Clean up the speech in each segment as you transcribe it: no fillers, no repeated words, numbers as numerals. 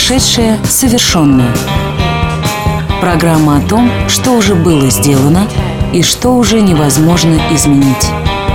Прошедшее совершенное. Программа о том, что уже было сделано и что уже невозможно изменить.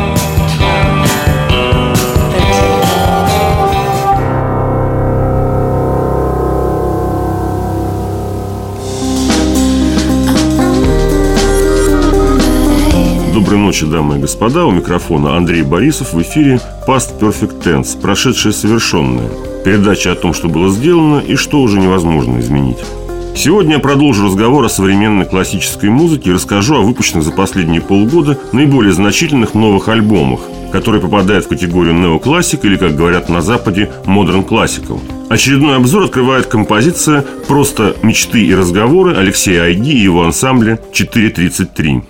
Доброй ночи, дамы и господа. У микрофона Андрей Борисов. В эфире Past Perfect Tense. Прошедшее совершенное. Передача о том, что было сделано и что уже невозможно изменить. Сегодня я продолжу разговор о современной классической музыке и расскажу о выпущенных за последние полгода наиболее значительных новых альбомах, которые попадают в категорию неоклассик или, как говорят на Западе, Modern Classical. Очередной обзор открывает композиция «Просто мечты и разговоры» Алексея Айги и его ансамбля 4.33.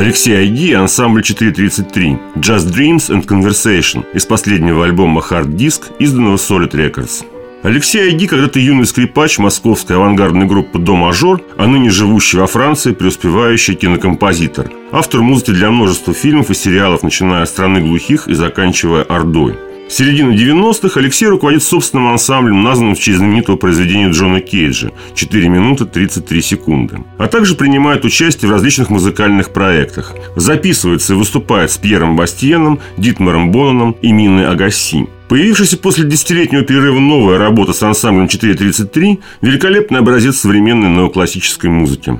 Алексей Айги и ансамбль 433 «Just Dreams and Conversation» из последнего альбома «Hard Disk», изданного Solid Records. Алексей Айги когда-то юный скрипач московской авангардной группы «До мажор», а ныне живущий во Франции преуспевающий кинокомпозитор. Автор музыки для множества фильмов и сериалов, начиная от «Страны глухих» и заканчивая «Ордой». С середины 90-х Алексей руководит собственным ансамблем, названным в честь знаменитого произведения Джона Кейджа «4 минуты 33 секунды». А также принимает участие в различных музыкальных проектах. Записывается и выступает с Пьером Бастиеном, Дитмаром Бонаном и Миной Агасси. Появившаяся после десятилетнего перерыва новая работа с ансамблем 433 – великолепный образец современной неоклассической музыки.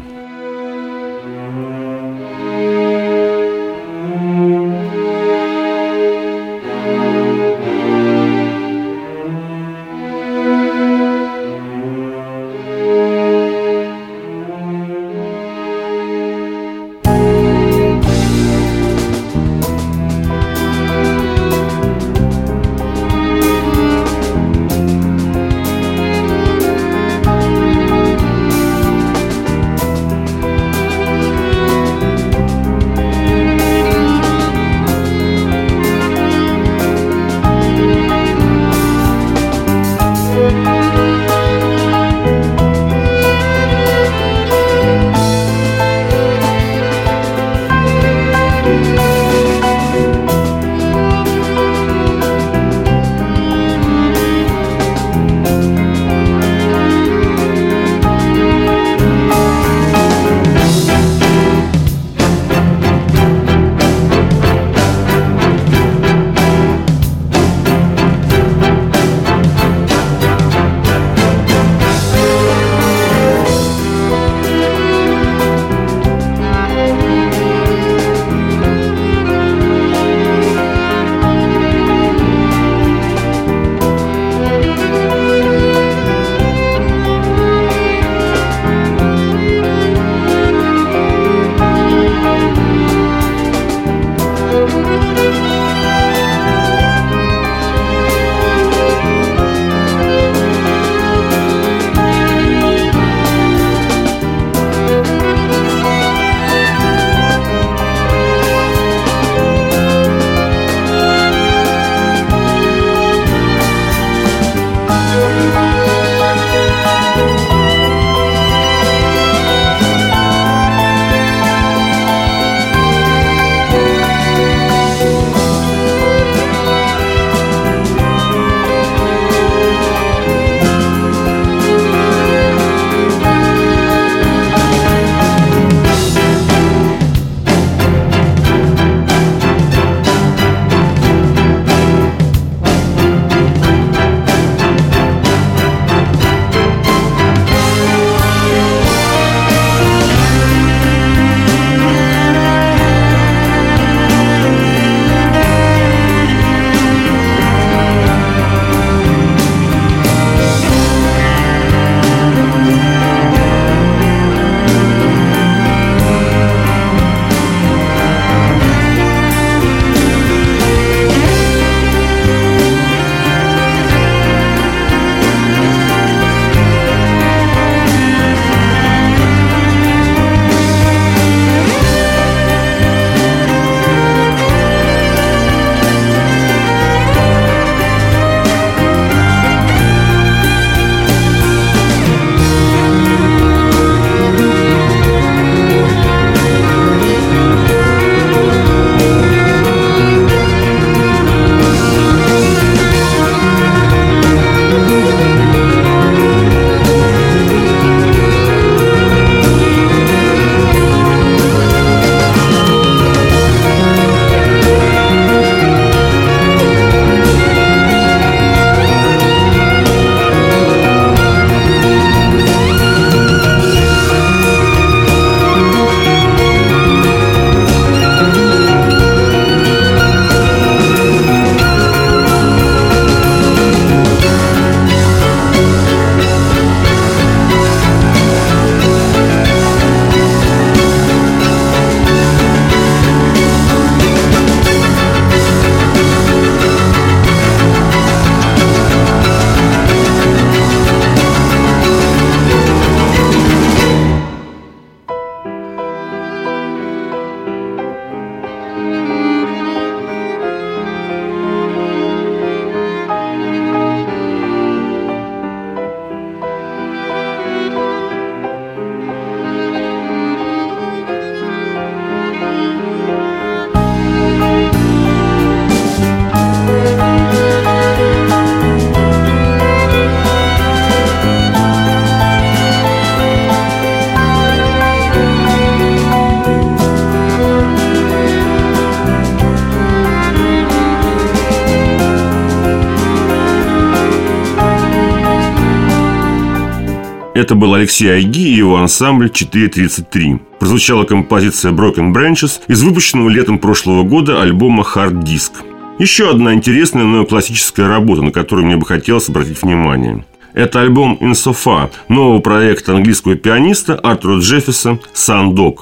Это был Алексей Айги и его ансамбль 433. Прозвучала композиция Broken Branches из выпущенного летом прошлого года альбома Hard Disk. Еще одна интересная неоклассическая работа, на которую мне бы хотелось обратить внимание. Это альбом In So Far нового проекта английского пианиста Артура Джеффеса «Sandog».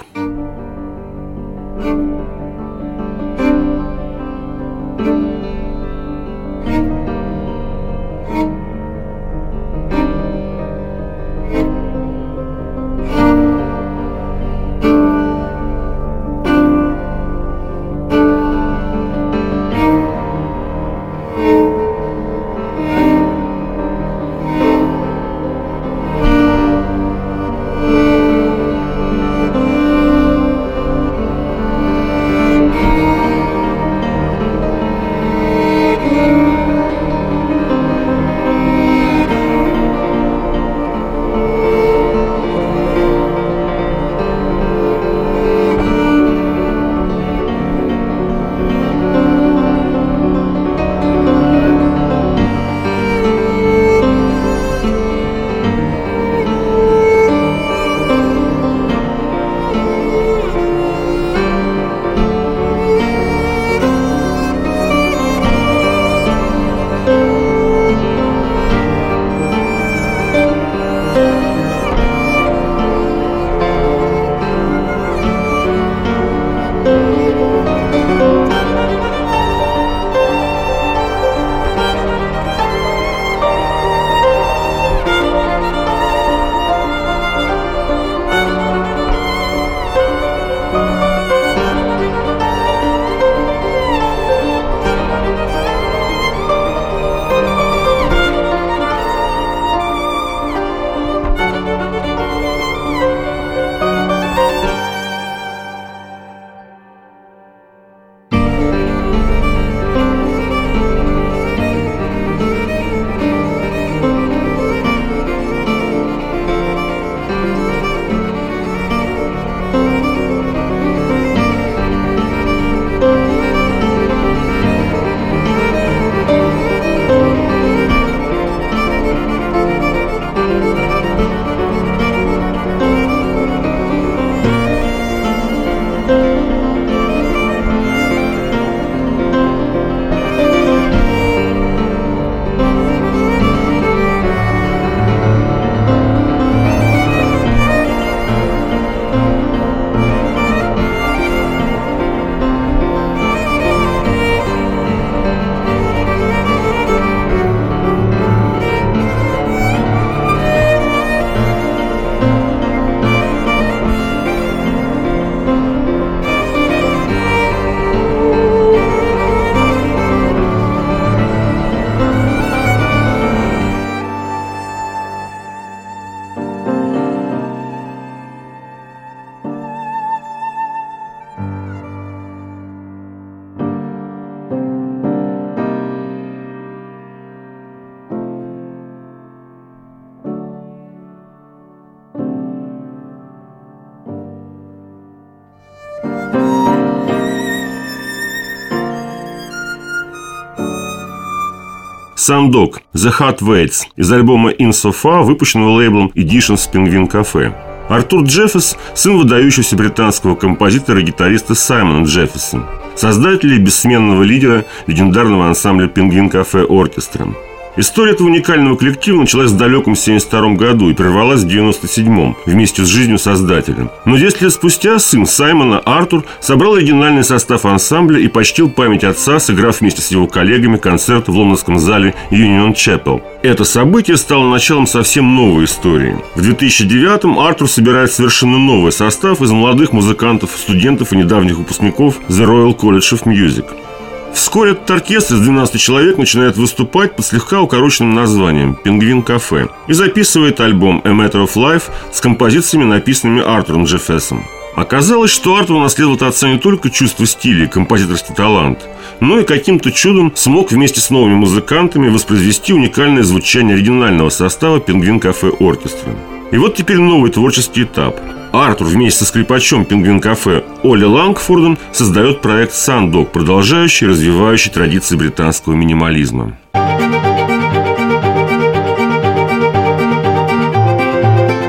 «Sandog» The Heart Waits из альбома In So Far, выпущенного лейблом Editions Penguin Cafe. Артур Джеффес – сын выдающегося британского композитора и гитариста Саймона Джеффеса, создателя и бессменного лидера легендарного ансамбля Penguin Cafe Orchestra. История этого уникального коллектива началась в далеком 1972 году и прервалась в 1997 вместе с жизнью создателя. Но 10 лет спустя сын Саймона, Артур, собрал оригинальный состав ансамбля и почтил память отца, сыграв вместе с его коллегами концерт в лондонском зале Union Chapel. Это событие стало началом совсем новой истории. В 2009-м Артур собирает совершенно новый состав из молодых музыкантов, студентов и недавних выпускников The Royal College of Music. Вскоре этот оркестр из 12 человек начинает выступать под слегка укороченным названием «Penguin Cafe» и записывает альбом «A Matter of Life» с композициями, написанными Артуром Джеффесом. Оказалось, что Артур унаследовал от отца не только чувство стиля и композиторский талант, но и каким-то чудом смог вместе с новыми музыкантами воспроизвести уникальное звучание оригинального состава Penguin Cafe Orchestra. И вот теперь новый творческий этап. Артур вместе со скрипачом Penguin Cafe Олли Лангфордом создает проект Sandog, продолжающий и развивающий традиции британского минимализма.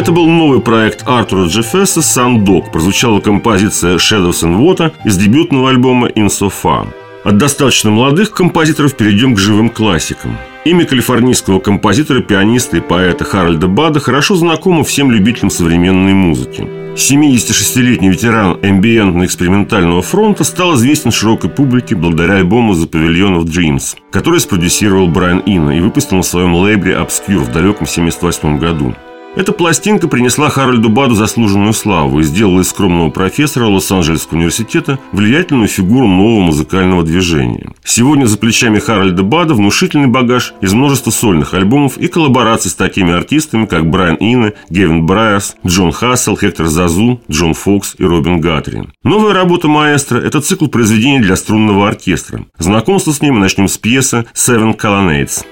Это был новый проект Артура Джеффеса «Sundog». Прозвучала композиция «Shadows and Water» из дебютного альбома «In So Far». От достаточно молодых композиторов перейдем к живым классикам. Имя калифорнийского композитора, пианиста и поэта Харальда Бада хорошо знакомо всем любителям современной музыки. 76-летний ветеран эмбиентно-экспериментального фронта стал известен широкой публике благодаря альбому «The Pavilion of Dreams», который спродюсировал Брайан Ино и выпустил на своем лейбле Obscure в далеком 1978 году. Эта пластинка принесла Харальду Баду заслуженную славу и сделала из скромного профессора Лос-Анджелесского университета влиятельную фигуру нового музыкального движения. Сегодня за плечами Харальда Бада внушительный багаж из множества сольных альбомов и коллабораций с такими артистами, как Брайан Ино, Гевин Брайерс, Джон Хассел, Хектор Зазу, Джон Фокс и Робин Гатри. Новая работа маэстро – это цикл произведений для струнного оркестра. Знакомство с ним мы начнем с пьесы «Seven Colonnades».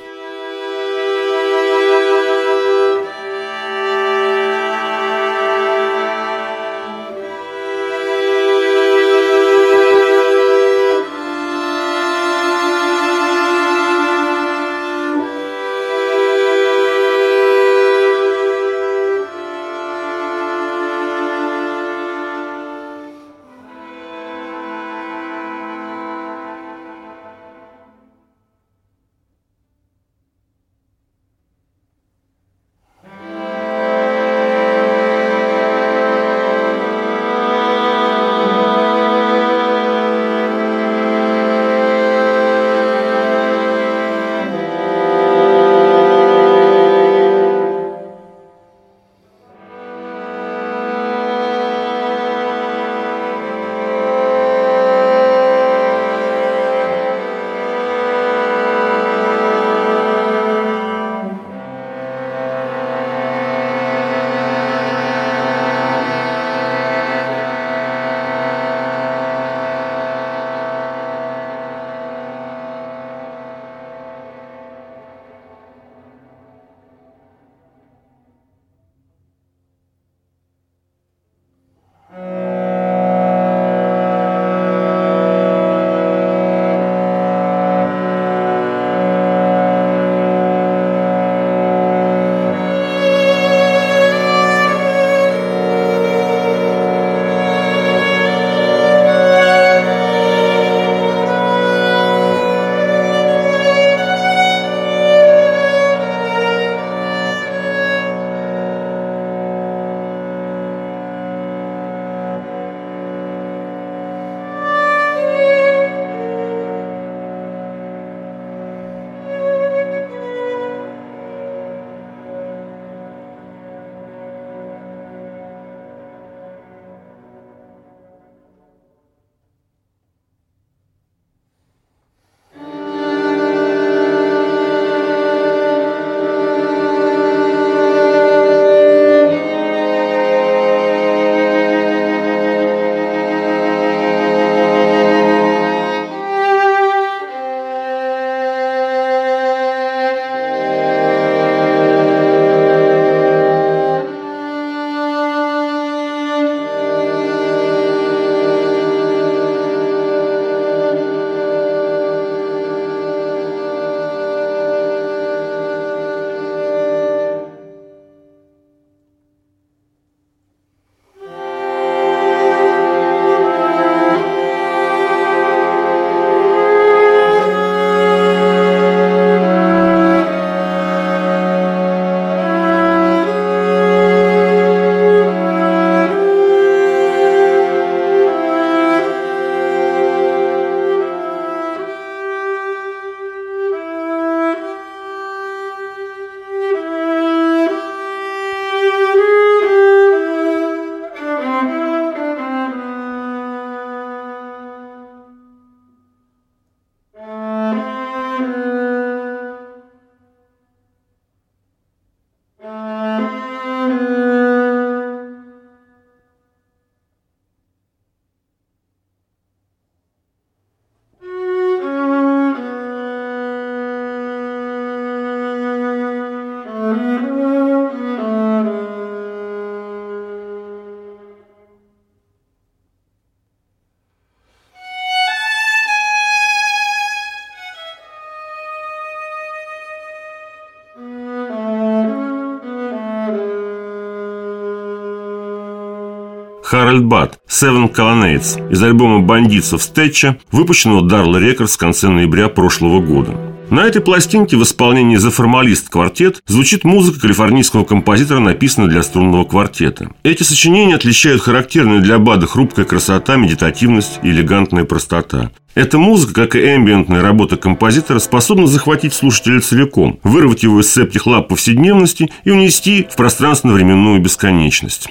Харальд Бад «Seven Colonnades» из альбома «Бандитсов Стэтча», выпущенного Darla Records в конце ноября прошлого года. На этой пластинке в исполнении The Formalist Quartet звучит музыка калифорнийского композитора, написанная для струнного квартета. Эти сочинения отличают характерную для Бада хрупкая красота, медитативность и элегантная простота. Эта музыка, как и эмбиентная работа композитора, способна захватить слушателя целиком, вырвать его из цепких лап повседневности и унести в пространственно-временную бесконечность.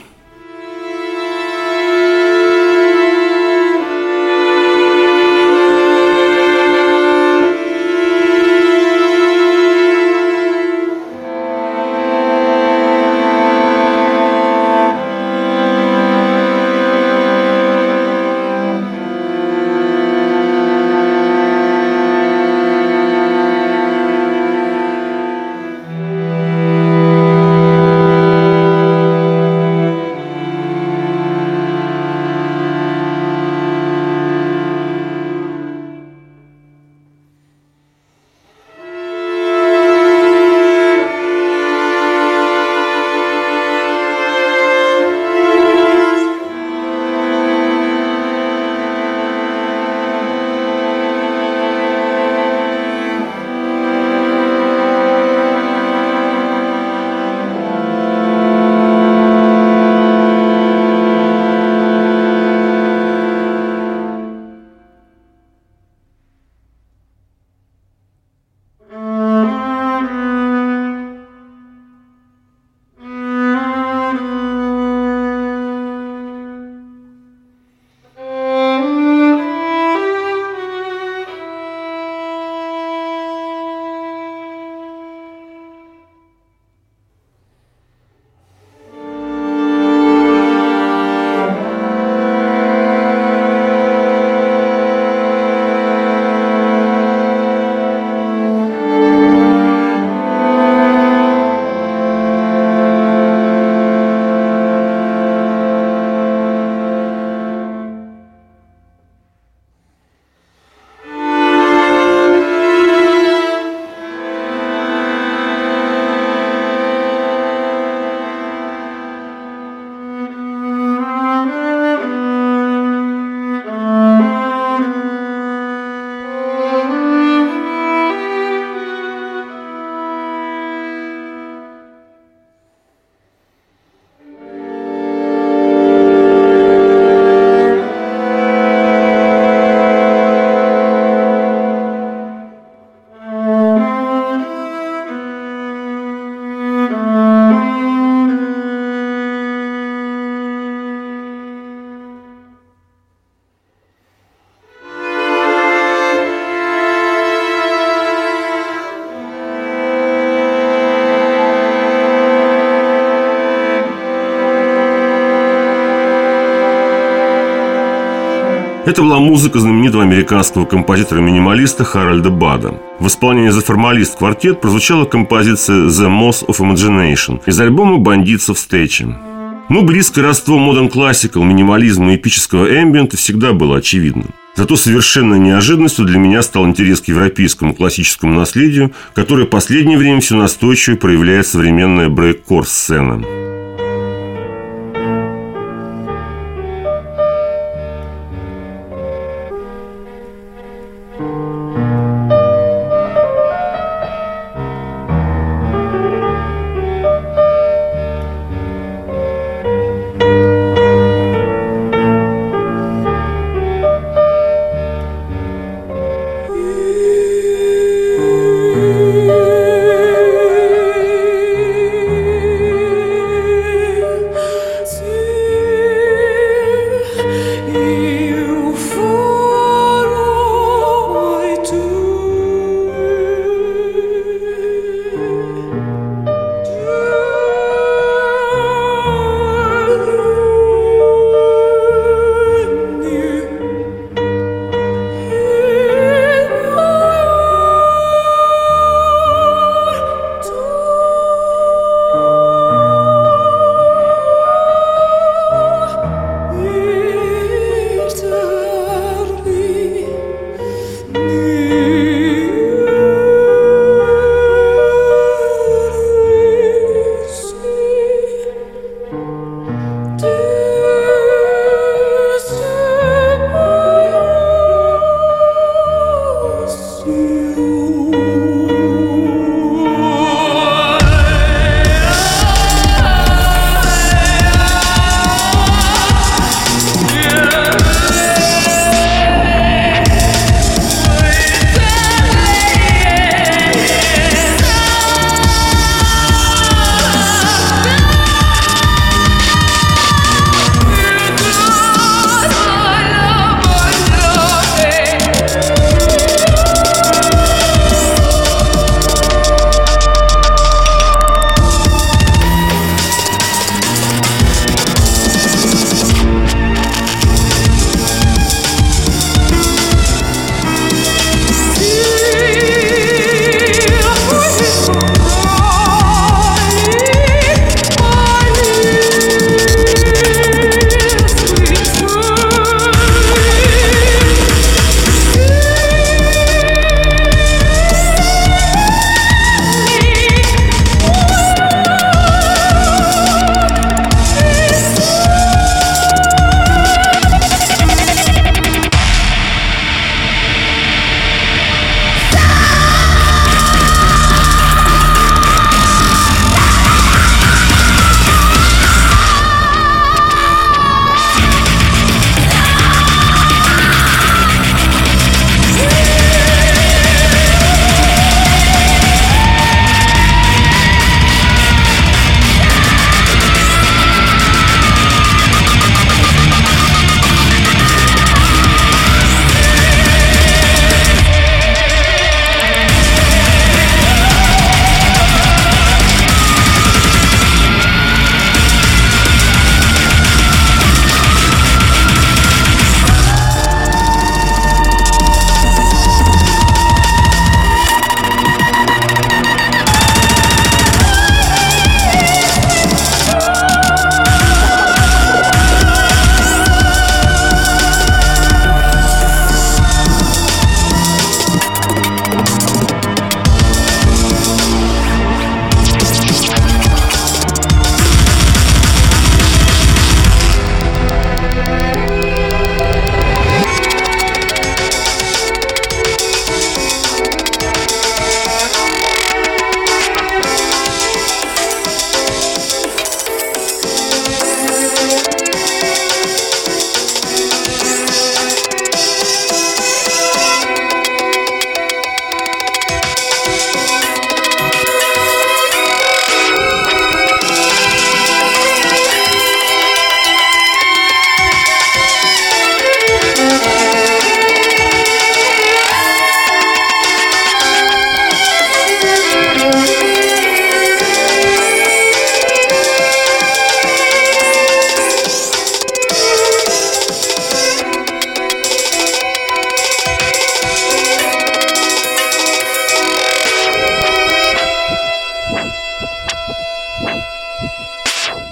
Это была музыка знаменитого американского композитора-минималиста Харальда Бада. В исполнении The Formalist Quartet прозвучала композиция The Moss of Imagination из альбома «Бандитсов Стэтча». Близкое родство модерн классикал, минимализма и эпического эмбиента всегда было очевидно. Зато совершенной неожиданностью для меня стал интерес к европейскому классическому наследию, которое в последнее время все настойчивее проявляет современная брейк-кор-сцена.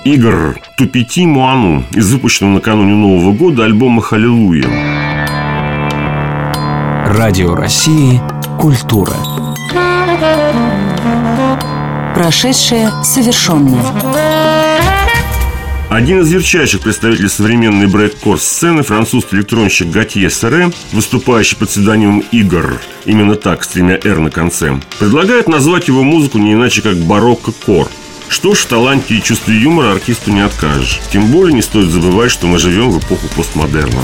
Игорь Тупити Муану из выпущенного накануне Нового года альбома «Халилуя». Радио России «Культура». Прошедшее совершенное. Один из ярчайших представителей современной брейккорс-сцены, французский электронщик Готье Серре, выступающий под псевдонимом Игорь, именно так, с 3 «р» на конце, предлагает назвать его музыку не иначе как барокко-кор. Что ж, в таланте и чувстве юмора артисту не откажешь. Тем более не стоит забывать, что мы живем в эпоху постмодерна.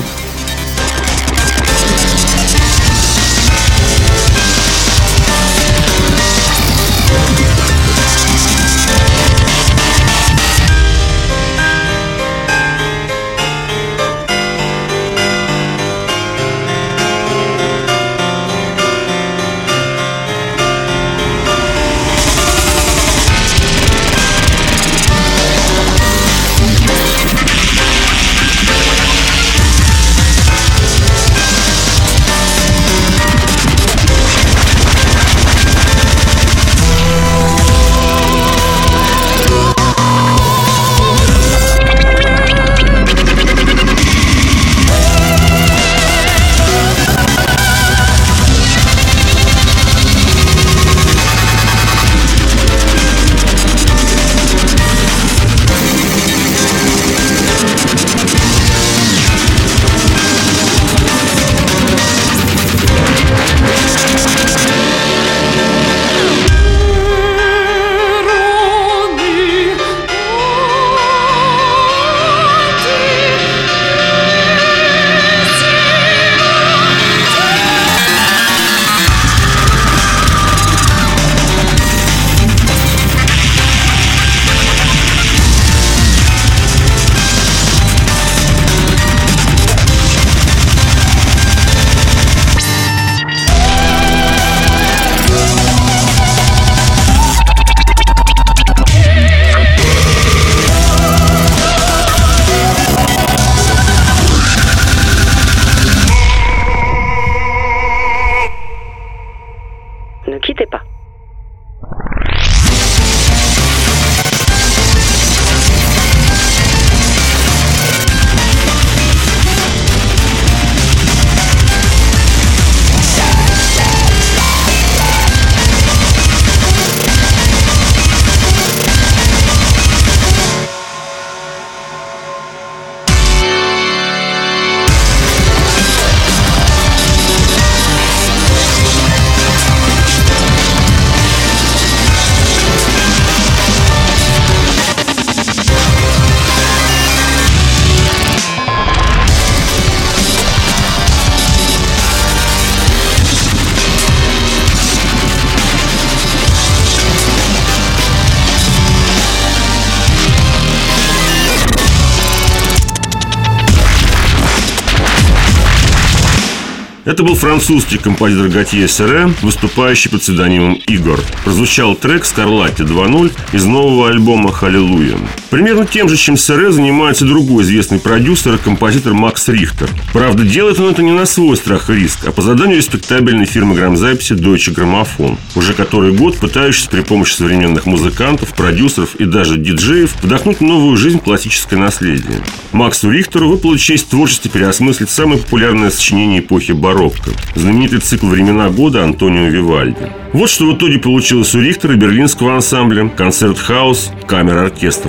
Ne quittez pas. Это был французский композитор Готье Серре, выступающий под псевдонимом Игорь. Прозвучал трек «Скарлатте 2.0» из нового альбома «Халилуя». Примерно тем же, чем Серре, занимается другой известный продюсер и композитор Макс Рихтер. Правда, делает он это не на свой страх и риск, а по заданию респектабельной фирмы грамзаписи Deutsche Grammophon, уже который год пытающийся при помощи современных музыкантов, продюсеров и даже диджеев вдохнуть новую жизнь в классическое наследие. Максу Рихтеру выпала честь в творчестве переосмыслить самое популярное сочинение эпохи барокко – знаменитый цикл «Времена года» Антонио Вивальди. Вот что в итоге получилось у Рихтера и берлинского ансамбля «Концерт-хаус. Камер-оркестр».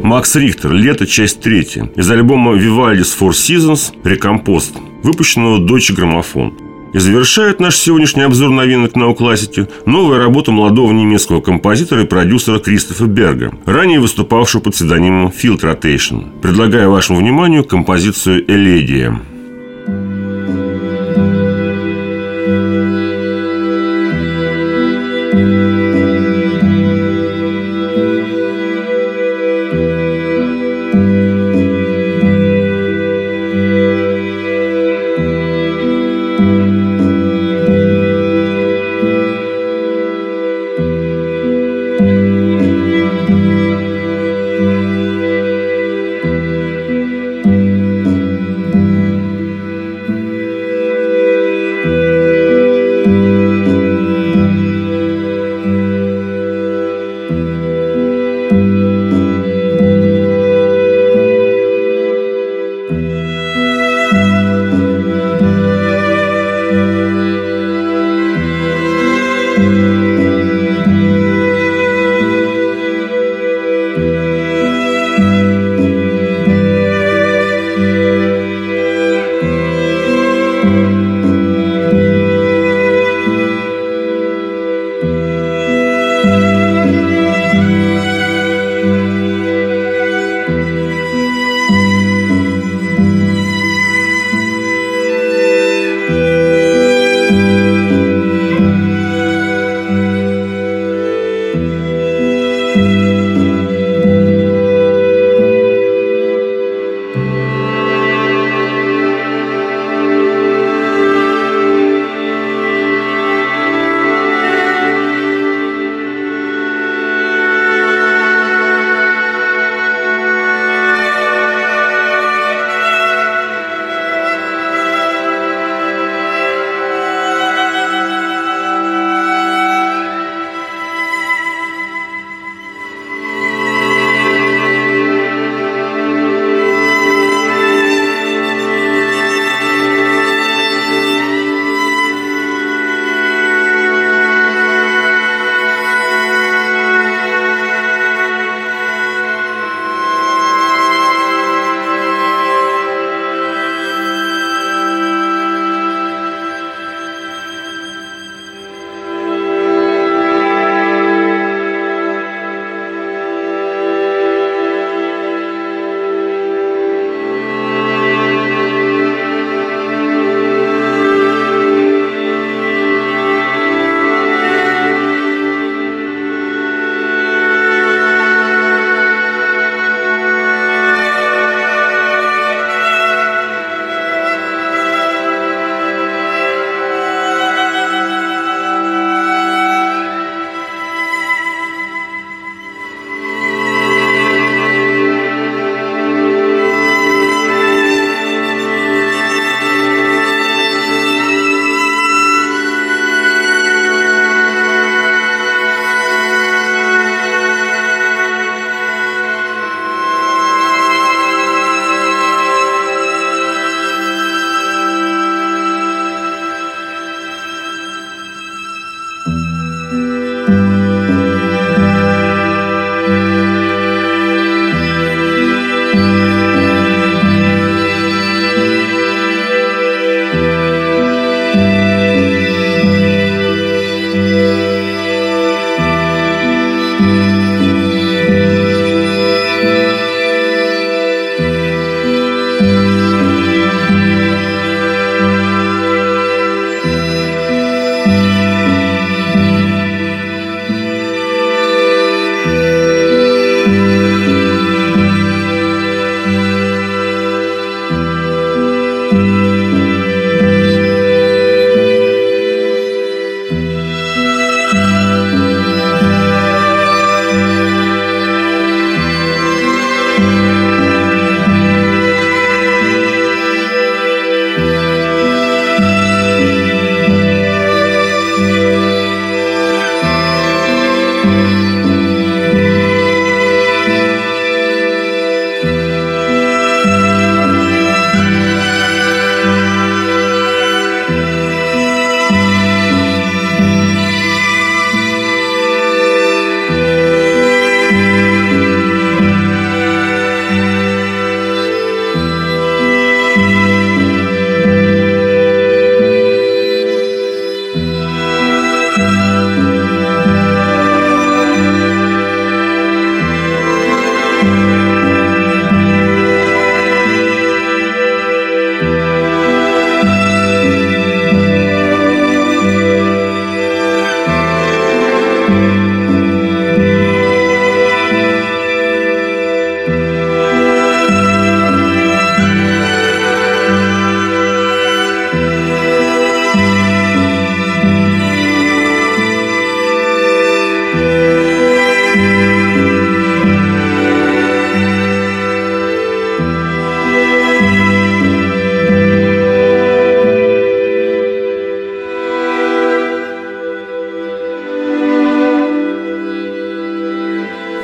Макс Рихтер. Лето. Часть 3. Из альбома Vivaldi's Four Seasons «Рекомпост», выпущенного Deutsche Grammophon. И завершает наш сегодняшний обзор новинок неоклассики новая работа молодого немецкого композитора и продюсера Кристофа Берга, ранее выступавшего под псевдонимом Field Rotation. Предлагаю вашему вниманию композицию «Элегия».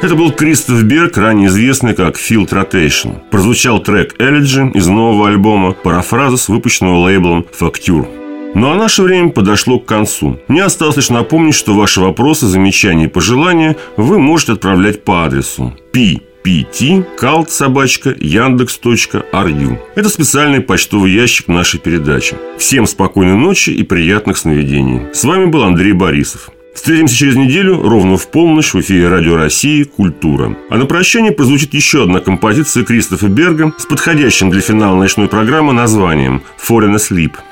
Это был Кристоф Берг, ранее известный как Field Rotation. Прозвучал трек Elegy из нового альбома Paraphrases, выпущенного лейблом Facture. Ну а наше время подошло к концу. Мне осталось лишь напомнить, что ваши вопросы, замечания и пожелания вы можете отправлять по адресу ppt@yandex.ru. Это специальный почтовый ящик нашей передачи. Всем спокойной ночи и приятных сновидений. С вами был Андрей Борисов. Встретимся через неделю ровно в полночь в эфире Радио России «Культура». А на прощание прозвучит еще одна композиция Кристофа Берга с подходящим для финала ночной программы названием «Fallen Asleep».